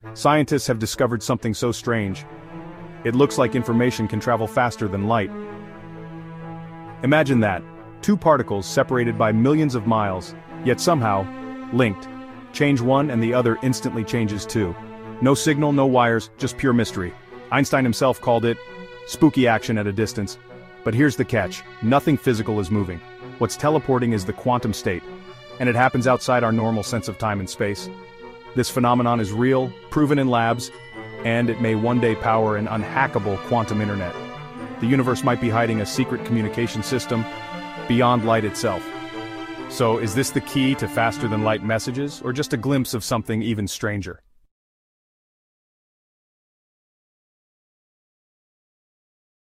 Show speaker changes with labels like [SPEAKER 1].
[SPEAKER 1] Scientists have discovered something so strange. It looks like information can travel faster than light. Imagine that. Two particles separated by millions of miles, yet somehow linked. Change one and the other instantly changes too. No signal, no wires, just pure mystery. Einstein himself called it spooky action at a distance. But here's the catch. Nothing physical is moving. What's teleporting is the quantum state. And it happens outside our normal sense of time and space. This phenomenon is real, proven in labs, and it may one day power an unhackable quantum internet. The universe might be hiding a secret communication system beyond light itself. So is this the key to faster-than-light messages, or just a glimpse of something even stranger?